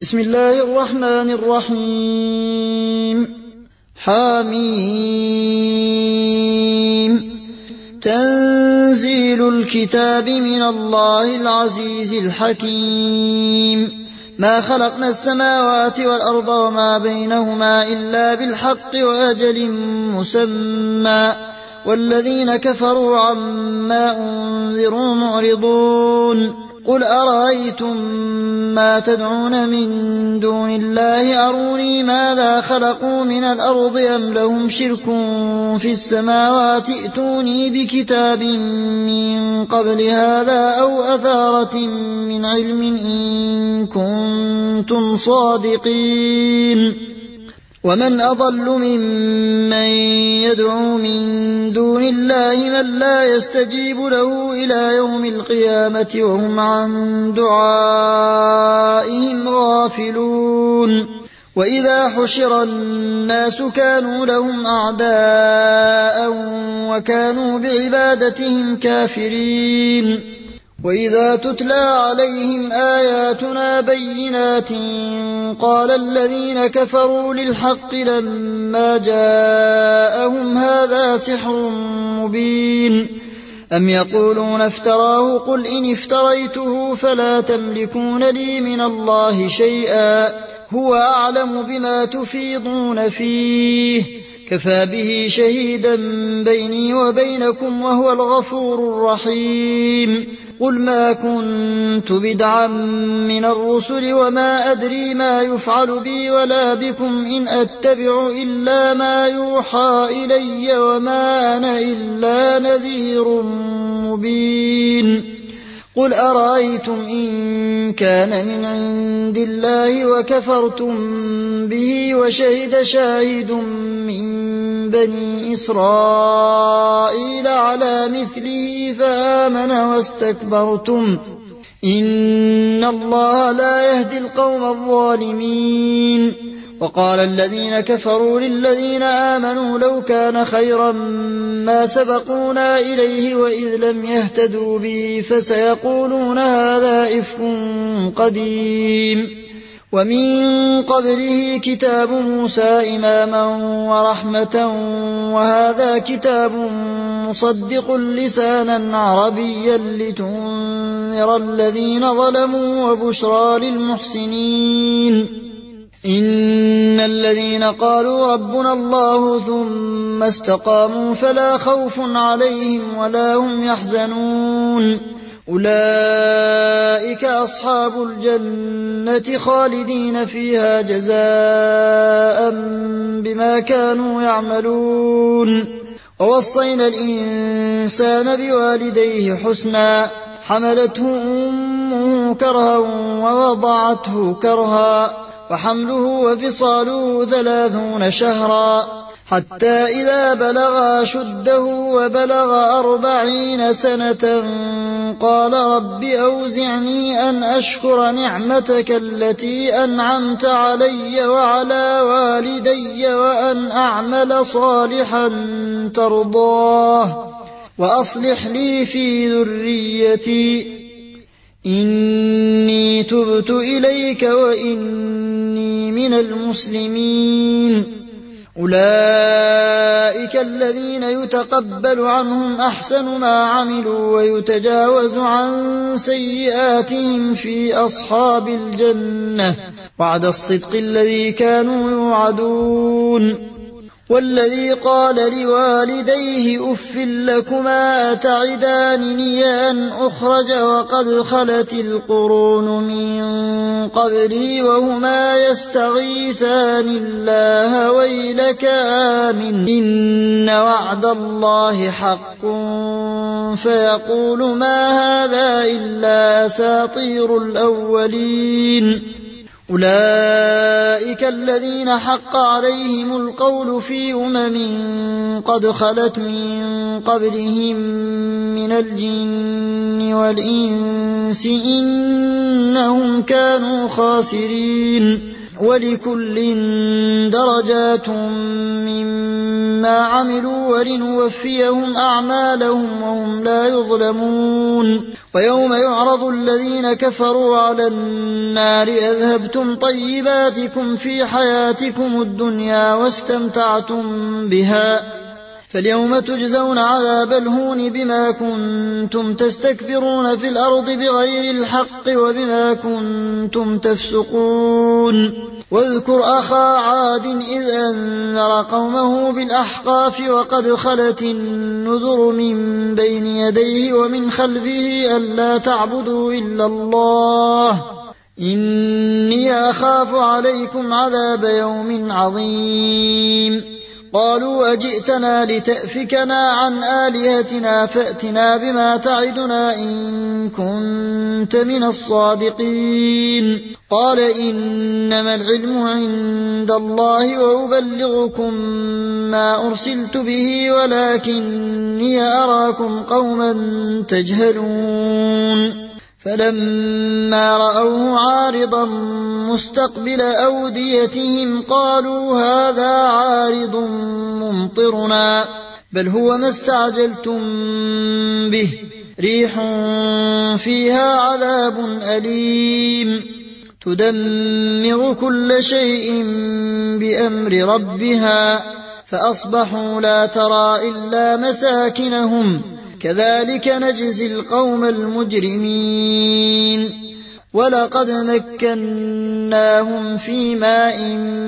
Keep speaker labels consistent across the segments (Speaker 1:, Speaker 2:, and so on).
Speaker 1: بسم الله الرحمن الرحيم حميم تنزيل الكتاب من الله العزيز الحكيم ما خلقنا السماوات والأرض وما بينهما إلا بالحق وأجل مسمى والذين كفروا عما أنذروا معرضون قل أرأيتم ما تدعون من دون الله أروني ماذا خلقوا من الأرض أم لهم شرك في السماوات ائتوني بكتاب من قبل هذا أو أثارة من علم إن كنتم صادقين ومن أضل ممن يدعو من دون الله من لا يستجيب له إلى يوم القيامة وهم عن دعائهم غافلون وإذا حشر الناس كانوا لهم أعداء وكانوا بعبادتهم كافرين وإذا تتلى عليهم آياتنا بينات قال الذين كفروا للحق لما جاءهم هذا سحر مبين أم يقولون افتراه قل إن افتريته فلا تملكون لي من الله شيئا هو أعلم بما تفيضون فيه كفى به شهيدا بيني وبينكم وهو الغفور الرحيم قل ما كنت بدعا من الرسل وما أدري ما يفعل بي ولا بكم إن أتبع إلا ما يوحى إلي وما أنا إلا نذير مبين قل أرأيتم إن كان من عند الله وكفرتم به وشهد شاهد من بني إسرائيل على مثله فآمن واستكبرتم إن الله لا يهدي القوم الظالمين وقال الذين كفروا للذين آمنوا لو كان خيرا ما سبقونا إليه وإذ لم يهتدوا به فسيقولون هذا إفك قديم ومن قبله كتاب موسى إماما ورحمة وهذا كتاب مصدق لسانا عربيا لتنذر الذين ظلموا وبشرى للمحسنين إن الذين قالوا ربنا الله ثم استقاموا فلا خوف عليهم ولا هم يحزنون أولئك أصحاب الجنة خالدين فيها جزاء بما كانوا يعملون ووصينا الإنسان بوالديه حسنا حملته أمه كرها ووضعته كرها وحمله وفصاله 30 شهرا حتى إذا بلغ أشده وبلغ 40 سنة قال رب أوزعني أن أشكر نعمتك التي أنعمت علي وعلى والدي وأن أعمل صالحا ترضاه وأصلح لي في ذريتي إني تبت إليك وإني من المسلمين أولئك الذين يتقبل عنهم أحسن ما عملوا ويتجاوز عن سيئاتهم في أصحاب الجنة وعد الصدق الذي كانوا يوعدون والذي قال لوالديه أف لكما أتعدانني أن أخرج وقد خلت القرون من قبلي وهما يستغيثان الله ويلك آمن إن وعد الله حق فيقول ما هذا إلا أساطير الأولين أولئك الذين حق عليهم القول في قد خلت من قبلهم من الجن والإنس إنهم كانوا خاسرين وَلِكُلٍّ دَرَجَاتٌ مِّمَّا عَمِلُوا وَلِنُوَفِّيَهُمْ أَعْمَالَهُمْ وَهُمْ لَا يُظْلَمُونَ وَيَوْمَ يُعْرَضُ الَّذِينَ كَفَرُوا عَلَى النَّارِ أَذْهَبْتُمْ طَيِّبَاتِكُمْ فِي حَيَاتِكُمُ الدُّنْيَا وَاسْتَمْتَعْتُم بِهَا فَالْيَوْمَ تُجْزَوْنَ عَذَابَ الْهُونِ بِمَا كُنتُمْ تَسْتَكْبِرُونَ فِي الْأَرْضِ بِغَيْرِ الْحَقِّ وَبِمَا كُنتُمْ تَفْسُقُونَ وَاذْكُرْ أَخَا عَادٍ إِذْ أَنذَرَ قَوْمَهُ بِالْأَحْقَافِ وَقَدْ خَلَتِ النُّذُرُ مِن بَيْنِ يَدَيْهِ وَمِنْ خَلْفِهِ أَلَّا تَعْبُدُوا إِلَّا اللَّهَ إِنِّي أَخَافُ عَلَيْكُمْ عَذَابَ يَوْمٍ عَظِيمٍ قالوا أجئتنا لتأفكنا عن آلهتنا فأتنا بما تعدنا إن كنت من الصادقين قال إنما العلم عند الله وأبلغكم ما أرسلت به ولكني أراكم قوما تجهلون فلما رأوه عارضا مستقبل أوديتهم قالوا هذا عارض ممطرنا بل هو ما استعجلتم به ريح فيها عذاب أليم تدمر كل شيء بأمر ربها فأصبحوا لا ترى إلا مساكنهم كذلك نجزي القوم المجرمين ولقد مكناهم في ماء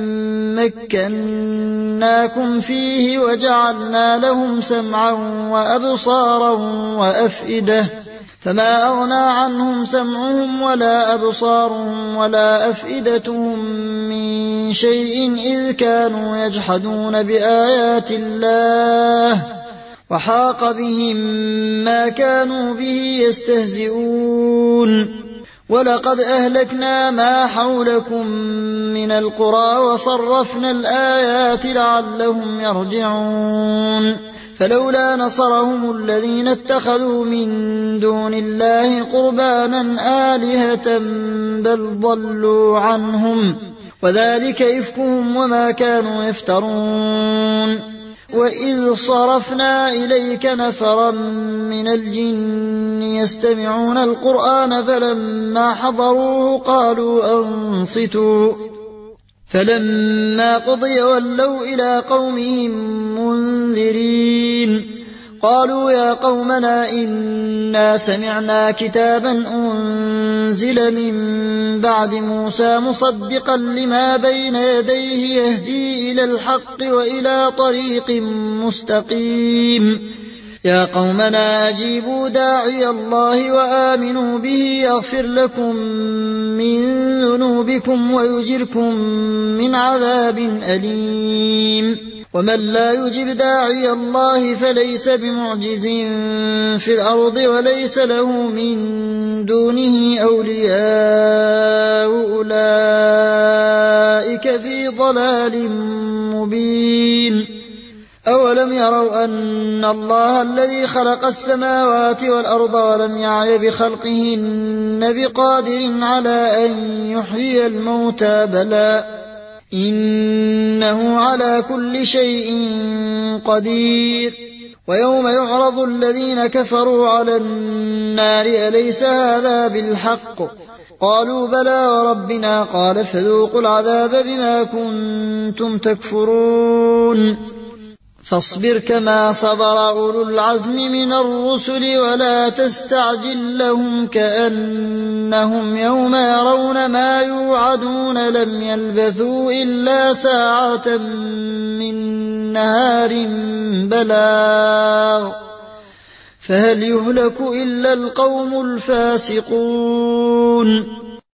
Speaker 1: مكناكم فيه وجعلنا لهم سمعا وأبصارا وأفئدة فما أغنى عنهم سمعهم ولا أبصارهم ولا أفئدتهم من شيء إذ كانوا يجحدون بآيات الله وحاق بهم ما كانوا به يستهزئون ولقد أهلكنا ما حولكم من القرى وصرفنا الآيات لعلهم يرجعون فلولا نصرهم الذين اتخذوا من دون الله قربانا آلهة بل ضلوا عنهم وذلك إفكهم وما كانوا يفترون وإذ صرفنا إليك نفرا من الجن يستمعون القرآن فلما حضروه قالوا أنصتوا فلما قضي ولوا إلى قومهم منذرين قالوا يا قومنا إنا سمعنا كتابا أنزل من بعد موسى مصدقا لما بين يديه يهدي إلى الحق وإلى طريق مستقيم يا قومنا أجيبوا داعي الله وآمنوا به يغفر لكم من ذنوبكم ويجركم من عذاب أليم ومن لا يجب داعي الله فليس بمعجز في الأرض وليس له من دونه أولياء أولئك في ضلال مبين أولم يروا أن الله الذي خلق السماوات والأرض ولم يعي بخلقهن بقادر على أن يحيي الموتى بلى إنه على كل شيء قدير ويوم يعرض الذين كفروا على النار أليس هذا بالحق قالوا بلى وربنا قال فذوقوا العذاب بما كنتم تكفرون فاصبر كما صبر أولو العزم من الرسل ولا تستعجل لهم كأنهم يوم يرون ما يوعدون لم يلبثوا إلا ساعة من نهار بلاغ فهل يهلك إلا القوم الفاسقون